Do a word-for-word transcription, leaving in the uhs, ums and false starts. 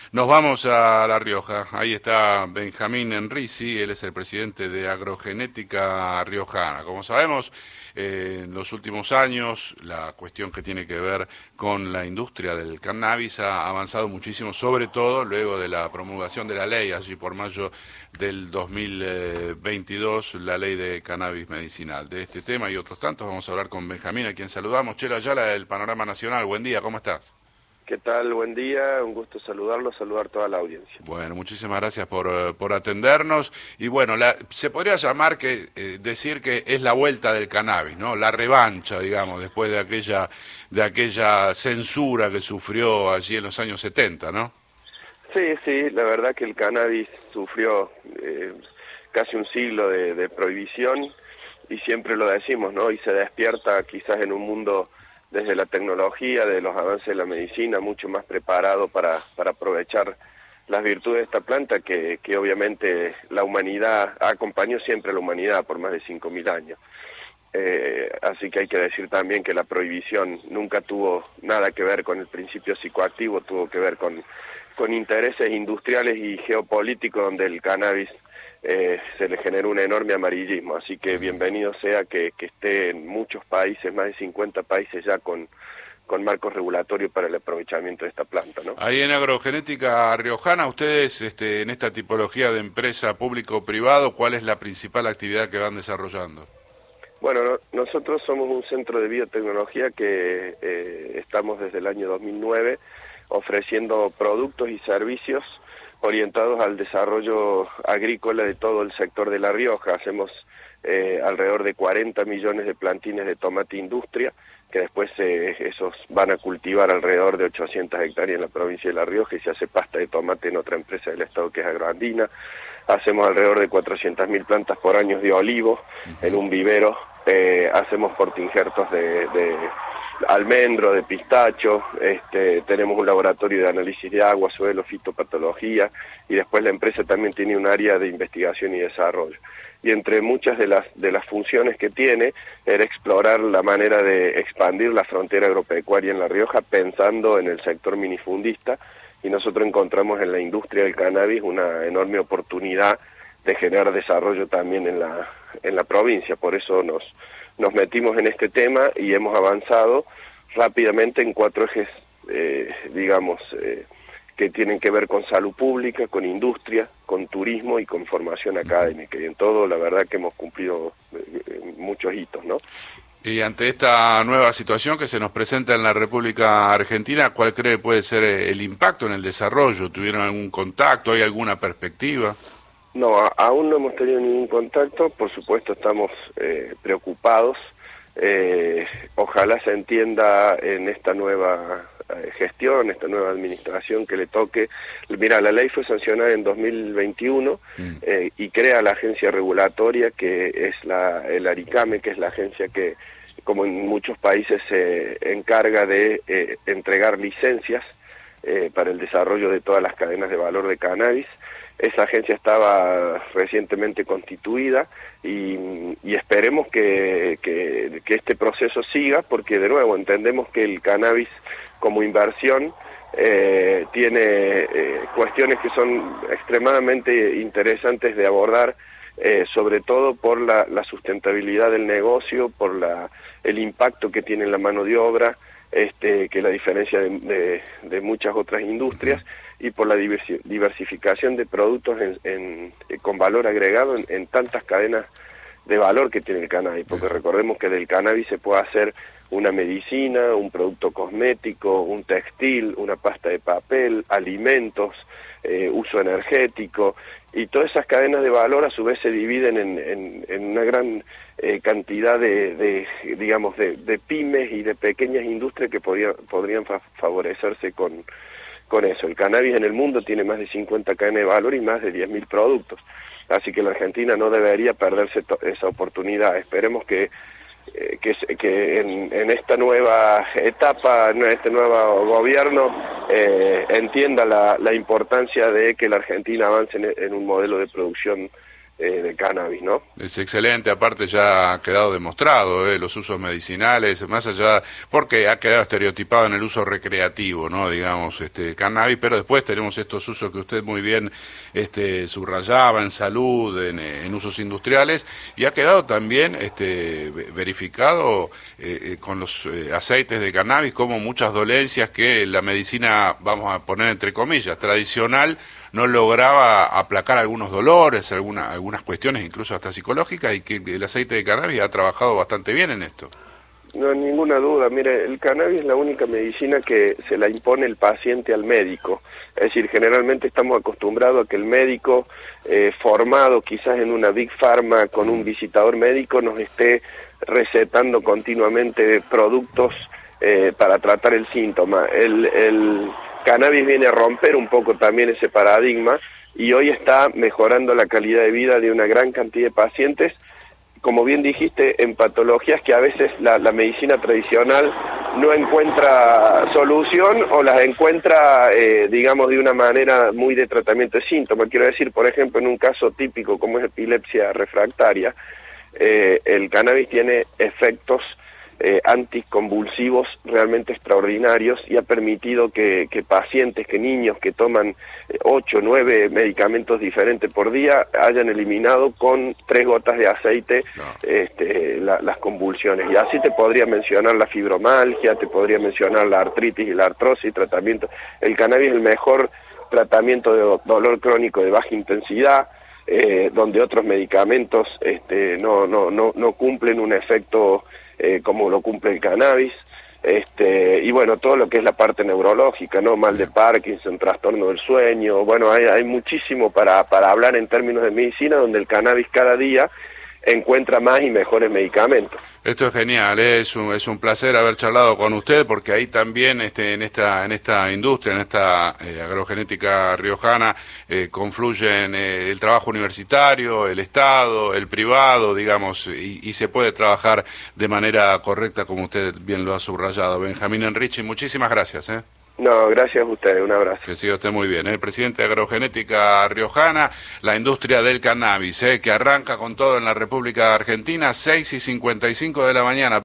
Nos vamos a La Rioja. Ahí está Benjamín Enrisi, él es el presidente de Agrogenética Riojana. Como sabemos, eh, en los últimos años la cuestión que tiene que ver con la industria del cannabis ha avanzado muchísimo, sobre todo luego de la promulgación de la ley, allí por mayo del dos mil veintidós, la ley de cannabis medicinal. De este tema y otros tantos vamos a hablar con Benjamín, a quien saludamos. Chelo Ayala del Panorama Nacional. Buen día, ¿cómo estás? ¿Qué tal? Buen día, un gusto saludarlo, saludar toda la audiencia. Bueno, muchísimas gracias por, eh, por atendernos. Y bueno, la, se podría llamar que eh, decir que es la vuelta del cannabis, ¿no? La revancha, digamos, después de aquella de aquella censura que sufrió allí en los años setenta, ¿no? Sí, sí, la verdad que el cannabis sufrió eh, casi un siglo de, de prohibición y siempre lo decimos, ¿no? Y se despierta quizás en un mundo desde la tecnología, de los avances de la medicina, mucho más preparado para, para aprovechar las virtudes de esta planta que, que obviamente la humanidad, acompañó siempre a la humanidad por más de cinco mil años. Eh, así que hay que decir también que la prohibición nunca tuvo nada que ver con el principio psicoactivo, tuvo que ver con, con intereses industriales y geopolíticos donde el cannabis Eh, se le generó un enorme amarillismo, así que bienvenido sea que, que esté en muchos países, más de cincuenta países ya con, con marcos regulatorios para el aprovechamiento de esta planta, ¿no? Ahí en Agrogenética Riojana, ustedes este, en esta tipología de empresa público-privado, ¿cuál es la principal actividad que van desarrollando? Bueno, no, nosotros somos un centro de biotecnología que eh, estamos desde el año dos mil nueve ofreciendo productos y servicios orientados al desarrollo agrícola de todo el sector de La Rioja. Hacemos eh, alrededor de cuarenta millones de plantines de tomate industria, que después eh, esos van a cultivar alrededor de ochocientas hectáreas en la provincia de La Rioja y se hace pasta de tomate en otra empresa del estado que es Agroandina. Hacemos alrededor de cuatrocientas mil plantas por año de olivo en un vivero. Eh, hacemos portinjertos de... de almendro, de pistacho, este, tenemos un laboratorio de análisis de agua, suelo, fitopatología, y después la empresa también tiene un área de investigación y desarrollo. Y entre muchas de las, de las funciones que tiene, era explorar la manera de expandir la frontera agropecuaria en La Rioja, pensando en el sector minifundista, y nosotros encontramos en la industria del cannabis una enorme oportunidad de generar desarrollo también en la, en la provincia, por eso nos... Nos metimos en este tema y hemos avanzado rápidamente en cuatro ejes, eh, digamos, eh, que tienen que ver con salud pública, con industria, con turismo y con formación académica. Y en todo, la verdad que hemos cumplido eh, muchos hitos, ¿no? Y ante esta nueva situación que se nos presenta en la República Argentina, ¿cuál cree puede ser el impacto en el desarrollo? ¿Tuvieron algún contacto? ¿Hay alguna perspectiva? No, a, aún no hemos tenido ningún contacto, por supuesto estamos eh, preocupados, eh, ojalá se entienda en esta nueva eh, gestión, esta nueva administración que le toque. Mira, la ley fue sancionada en dos mil veintiuno mm. eh, y crea la agencia regulatoria que es la, el ARICAME, que es la agencia que, como en muchos países, se encarga de eh, entregar licencias eh, para el desarrollo de todas las cadenas de valor de cannabis. Esa agencia estaba recientemente constituida y, y esperemos que, que, que este proceso siga, porque de nuevo entendemos que el cannabis como inversión eh, tiene eh, cuestiones que son extremadamente interesantes de abordar, eh, sobre todo por la, la sustentabilidad del negocio, por la, el impacto que tiene en la mano de obra, este, que la diferencia de, de, de muchas otras industrias, y por la diversi diversificación de productos en, en, con valor agregado en, en tantas cadenas de valor que tiene el cannabis, porque recordemos que del cannabis se puede hacer una medicina, un producto cosmético, un textil, una pasta de papel, alimentos, eh, uso energético, y todas esas cadenas de valor a su vez se dividen en, en, en una gran eh, cantidad de, de digamos, de, de pymes y de pequeñas industrias que podría, podrían fa favorecerse con con eso. El cannabis en el mundo tiene más de cincuenta cadenas de valor y más de diez mil productos, así que la Argentina no debería perderse esa oportunidad. Esperemos que, eh, que, que en, en esta nueva etapa, en este nuevo gobierno, eh, entienda la, la importancia de que la Argentina avance en, en un modelo de producción eh, de cannabis, ¿no? Es excelente, aparte ya ha quedado demostrado, ¿eh? Los usos medicinales, más allá, porque ha quedado estereotipado en el uso recreativo, ¿no? Digamos, este, cannabis, pero después tenemos estos usos que usted muy bien este, subrayaba en salud, en, en usos industriales, y ha quedado también este, verificado eh, eh, con los eh, aceites de cannabis como muchas dolencias que la medicina, vamos a poner entre comillas, tradicional, no lograba aplacar algunos dolores, alguna, algunas cuestiones incluso hasta psicológicas, y que el aceite de cannabis ha trabajado bastante bien en esto. No hay ninguna duda. Mire, el cannabis es la única medicina que se la impone el paciente al médico. Es decir, generalmente estamos acostumbrados a que el médico, eh, formado quizás en una Big Pharma con un visitador médico, nos esté recetando continuamente productos eh, para tratar el síntoma. El, el cannabis viene a romper un poco también ese paradigma y hoy está mejorando la calidad de vida de una gran cantidad de pacientes, como bien dijiste, en patologías que a veces la, la medicina tradicional no encuentra solución o las encuentra, eh, digamos, de una manera muy de tratamiento de síntomas. Quiero decir, por ejemplo, en un caso típico como es epilepsia refractaria, eh, el cannabis tiene efectos eh, anticonvulsivos realmente extraordinarios y ha permitido que, que pacientes, que niños que toman ocho, nueve medicamentos diferentes por día hayan eliminado con tres gotas de aceite no. este, la, las convulsiones. Y así te podría mencionar la fibromialgia, te podría mencionar la artritis y la artrosis, tratamiento. El cannabis es el mejor tratamiento de do dolor crónico de baja intensidad, eh, donde otros medicamentos este, no, no, no, no cumplen un efecto eh, como lo cumple el cannabis. Este, y bueno, todo lo que es la parte neurológica, ¿no? Mal de Parkinson, trastorno del sueño, bueno, hay, hay muchísimo para, para hablar en términos de medicina, donde el cannabis cada día encuentra más y mejores medicamentos. Esto es genial, ¿eh? es, un, es un placer haber charlado con usted, porque ahí también este, en esta en esta industria, en esta eh, agrogenética riojana, eh, confluyen eh, el trabajo universitario, el Estado, el privado, digamos, y, y se puede trabajar de manera correcta, como usted bien lo ha subrayado. Benjamín Enrichi, muchísimas gracias. ¿eh? No, gracias a ustedes, un abrazo. Que siga usted muy bien. El presidente de Agrogenética Riojana, la industria del cannabis, ¿eh? que arranca con todo en la República Argentina, seis y cincuenta y cinco de la mañana.